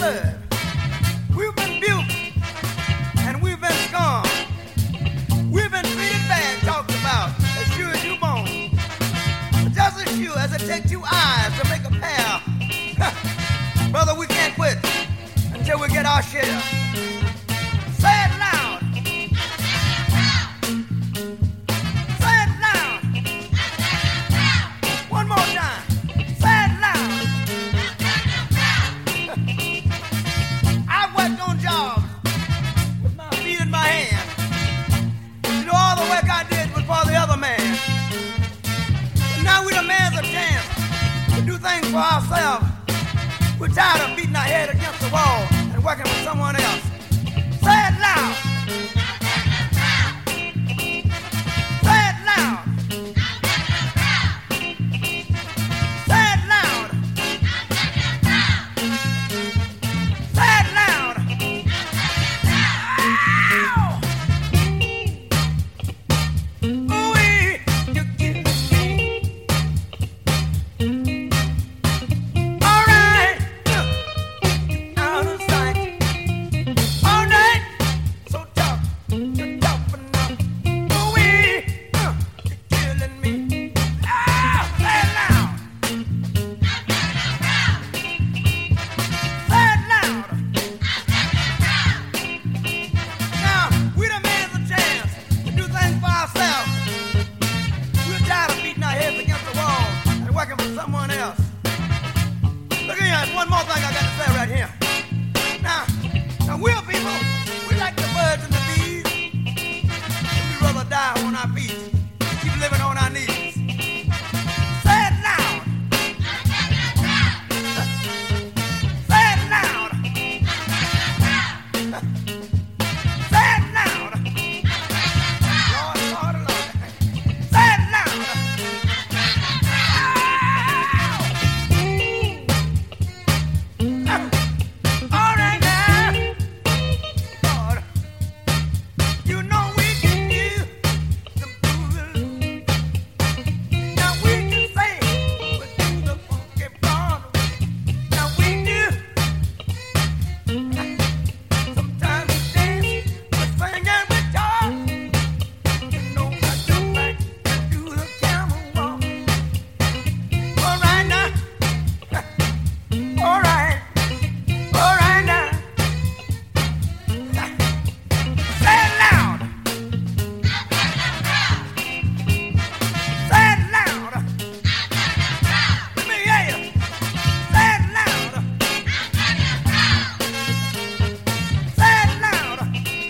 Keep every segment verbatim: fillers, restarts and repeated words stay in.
serve. We've been buked and we've been scorned. We've been treated bad, talked about, as sure as you born. Just as sure as it takes two eyes to make a pair. Brother, we can't quit until we get our share. Say it loud. Say it loud. One more time. Say it loud. I've worked on jobs with my feet in my hand. You know, all the work I did was for the other man. But now we demand a chance to do things for ourselves. We're tired of beating our head against the wall and working for someone else. Say it loud. Say it loud. Say it loud. Say it loud. Ooh-wee, you get me. All right. Out of sight. All night. So tough. You're tough enough. Ooh-wee, uh, you're killing me. Ah, say it loud. Say it loud. Now, we demand a chance to do things for ourselves. We're tired of beating our heads against the wall and working for someone else. Look here, there's one more thing I got to say right here. Now, now we're people, we like the birds and the bees. We'd rather die on our feet, keep living on our knees. Say it loud. Say it loud. Say it loud. Lord, Lord, Lord. Say it loud. All right now. Lord, you know we can do the blues. Now we can say we do the funky part. Now we do. Sometimes we dance, we sing and we talk. You know I jump back and do the camel walk. All right now. All right. All right now. Say it loud. Say it loud. Let me hear you. Say it loud. Say it loud.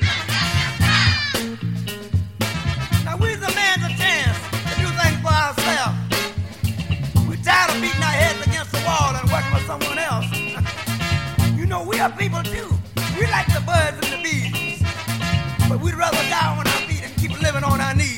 Now we demand a chance to do things for ourselves. We're tired of beating our heads against the wall and working for someone else. You know, we are people too. We like the birds and the bees. But we'd rather die on our feet and keep living on our knees.